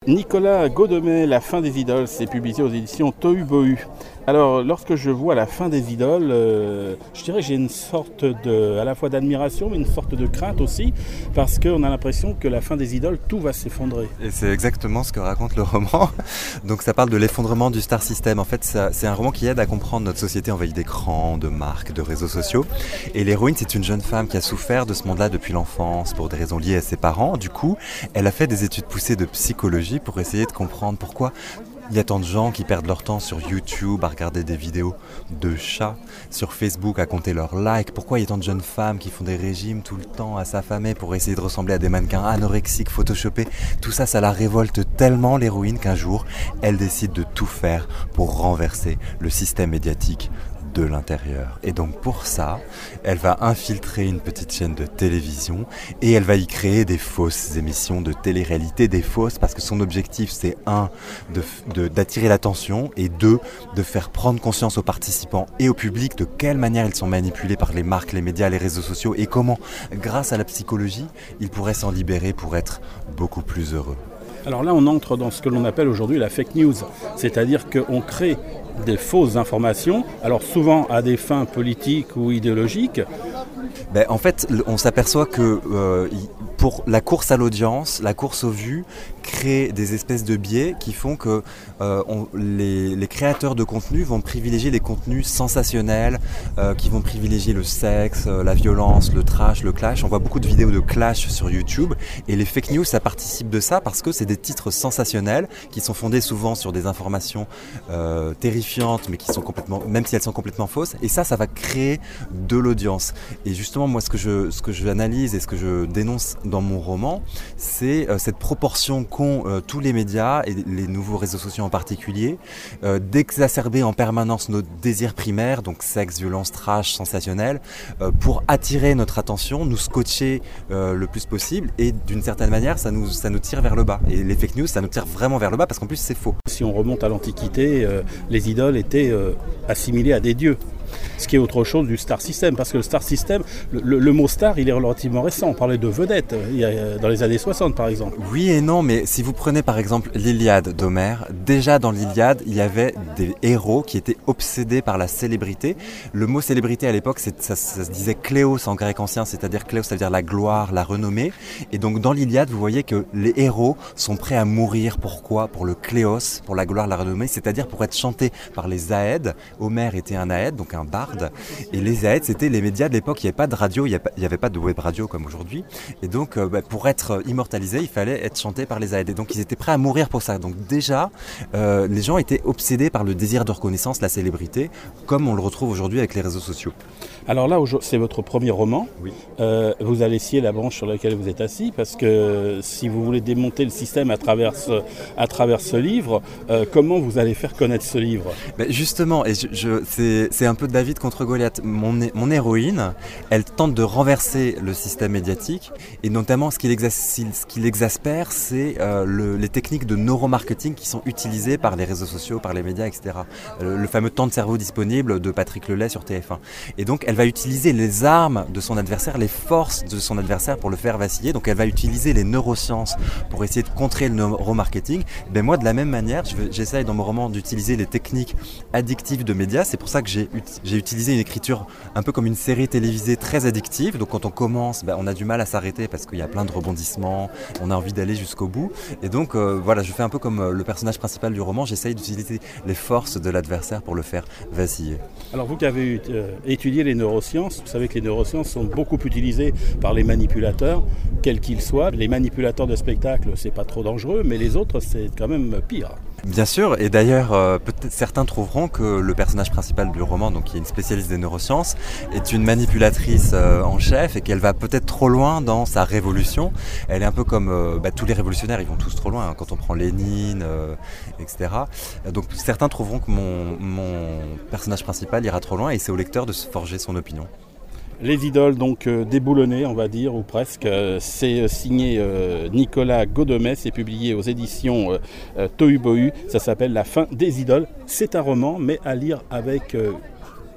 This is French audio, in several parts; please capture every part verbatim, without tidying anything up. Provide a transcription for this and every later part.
Nicolas Godemet, La fin des idoles, c'est publié aux éditions Tohu Bohu. Alors, lorsque je vois La fin des idoles, euh, je dirais que j'ai une sorte de, à la fois d'admiration, mais une sorte de crainte aussi, parce qu'on a l'impression que la fin des idoles, tout va s'effondrer. Et c'est exactement ce que raconte le roman. Donc ça parle de l'effondrement du star system. En fait, ça, c'est un roman qui aide à comprendre notre société envahie d'écrans, de marques, de réseaux sociaux. Et l'héroïne, c'est une jeune femme qui a souffert de ce monde-là depuis l'enfance, pour des raisons liées à ses parents. Du coup, elle a fait des études poussées de psychologie pour essayer de comprendre pourquoi il y a tant de gens qui perdent leur temps sur YouTube à regarder des vidéos de chats, sur Facebook à compter leurs likes. Pourquoi il y a tant de jeunes femmes qui font des régimes tout le temps à s'affamer pour essayer de ressembler à des mannequins anorexiques, photoshopés. Tout ça, ça la révolte tellement l'héroïne qu'un jour, elle décide de tout faire pour renverser le système médiatique de l'intérieur. Et donc pour ça, elle va infiltrer une petite chaîne de télévision et elle va y créer des fausses émissions de télé-réalité, des fausses parce que son objectif c'est un, de, de, d'attirer l'attention et deux, de faire prendre conscience aux participants et au public de quelle manière ils sont manipulés par les marques, les médias, les réseaux sociaux et comment, grâce à la psychologie, ils pourraient s'en libérer pour être beaucoup plus heureux. Alors là, on entre dans ce que l'on appelle aujourd'hui la fake news, c'est-à-dire qu'on crée des fausses informations, alors souvent à des fins politiques ou idéologiques. Ben, en fait, on s'aperçoit que euh, pour la course à l'audience, la course aux vues, crée des espèces de biais qui font que euh, on, les, les créateurs de contenu vont privilégier les contenus sensationnels, euh, qui vont privilégier le sexe, euh, la violence, le trash, le clash. On voit beaucoup de vidéos de clash sur YouTube et les fake news, ça participe de ça parce que c'est des titres sensationnels qui sont fondés souvent sur des informations euh, terrifiantes, mais qui sont complètement, même si elles sont complètement fausses. Et ça, ça va créer de l'audience. Et justement, moi, ce que je, ce que je analyse et ce que je dénonce dans mon roman, c'est euh, cette proportion qu'ont euh, tous les médias et les nouveaux réseaux sociaux en particulier, euh, d'exacerber en permanence nos désirs primaires, donc sexe, violence, trash, sensationnel, euh, pour attirer notre attention, nous scotcher euh, le plus possible et d'une certaine manière, ça nous, ça nous tire vers le bas. Et les fake news, ça nous tire vraiment vers le bas parce qu'en plus, c'est faux. Si on remonte à l'Antiquité, euh, les idoles étaient euh, assimilées à des dieux. Ce qui est autre chose du star system, parce que le star system, le, le, le mot star, il est relativement récent. On parlait de vedette il y a, dans les années soixante, par exemple. Oui et non, mais si vous prenez par exemple l'Iliade d'Homère, déjà dans l'Iliade, il y avait des héros qui étaient obsédés par la célébrité. Le mot célébrité à l'époque, c'est, ça, ça se disait kléos en grec ancien, c'est-à-dire kléos, ça veut dire la gloire, la renommée. Et donc dans l'Iliade, vous voyez que les héros sont prêts à mourir. Pourquoi ? Pour le kléos, pour la gloire, la renommée, c'est-à-dire pour être chantés par les Aèdes. Homère était un Aède, donc un barde, et les Aèdes c'était les médias de l'époque, il n'y avait pas de radio, il n'y avait pas de web radio comme aujourd'hui, et donc euh, bah, pour être immortalisé il fallait être chanté par les Aèdes, et donc ils étaient prêts à mourir pour ça. Donc déjà euh, les gens étaient obsédés par le désir de reconnaissance, la célébrité, comme on le retrouve aujourd'hui avec les réseaux sociaux. Alors là, c'est votre premier roman. Oui. Euh, vous allez scier la branche sur laquelle vous êtes assis, parce que si vous voulez démonter le système à travers ce, à travers ce livre, euh, comment vous allez faire connaître ce livre ? Ben justement, et je, je, c'est, c'est un peu David contre Goliath. Mon, mon héroïne, elle tente de renverser le système médiatique, et notamment ce qui, l'exas, ce qui l'exaspère, c'est euh, le, les techniques de neuromarketing qui sont utilisées par les réseaux sociaux, par les médias, et cetera. Le, le fameux temps de cerveau disponible de Patrick Lelay sur T F un. Et donc, elle va utiliser les armes de son adversaire, les forces de son adversaire pour le faire vaciller. Donc elle va utiliser les neurosciences pour essayer de contrer le neuromarketing. Ben moi, de la même manière, je vais, j'essaye dans mon roman d'utiliser les techniques addictives de médias. C'est pour ça que j'ai, j'ai utilisé une écriture un peu comme une série télévisée très addictive. Donc quand on commence, ben, on a du mal à s'arrêter parce qu'il y a plein de rebondissements, on a envie d'aller jusqu'au bout. Et donc euh, voilà, je fais un peu comme euh, le personnage principal du roman, j'essaye d'utiliser les forces de l'adversaire pour le faire vaciller. Alors vous qui avez euh, étudié les neurosciences, vous savez que les neurosciences sont beaucoup utilisées par les manipulateurs, quels qu'ils soient. Les manipulateurs de spectacle, c'est pas trop dangereux, mais les autres, c'est quand même pire. Bien sûr, et d'ailleurs, euh, peut-être certains trouveront que le personnage principal du roman, donc qui est une spécialiste des neurosciences, est une manipulatrice euh, en chef et qu'elle va peut-être trop loin dans sa révolution. Elle est un peu comme euh, bah, tous les révolutionnaires, ils vont tous trop loin, hein, quand on prend Lénine, euh, et cetera. Donc certains trouveront que mon, mon personnage principal ira trop loin et c'est au lecteur de se forger son opinion. Les idoles, donc euh, déboulonnées, on va dire, ou presque. Euh, c'est euh, signé euh, Nicolas Godemet, c'est publié aux éditions euh, euh, Tohu Bohu. Ça s'appelle La fin des idoles. C'est un roman, mais à lire avec, euh,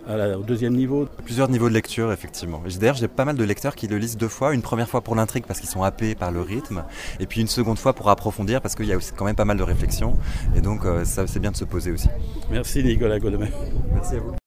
à la, au deuxième niveau. Plusieurs niveaux de lecture, effectivement. D'ailleurs, j'ai pas mal de lecteurs qui le lisent deux fois. Une première fois pour l'intrigue parce qu'ils sont happés par le rythme, et puis une seconde fois pour approfondir parce qu'il y a aussi quand même pas mal de réflexion. Et donc, euh, ça, c'est bien de se poser aussi. Merci Nicolas Godemain. Merci à vous.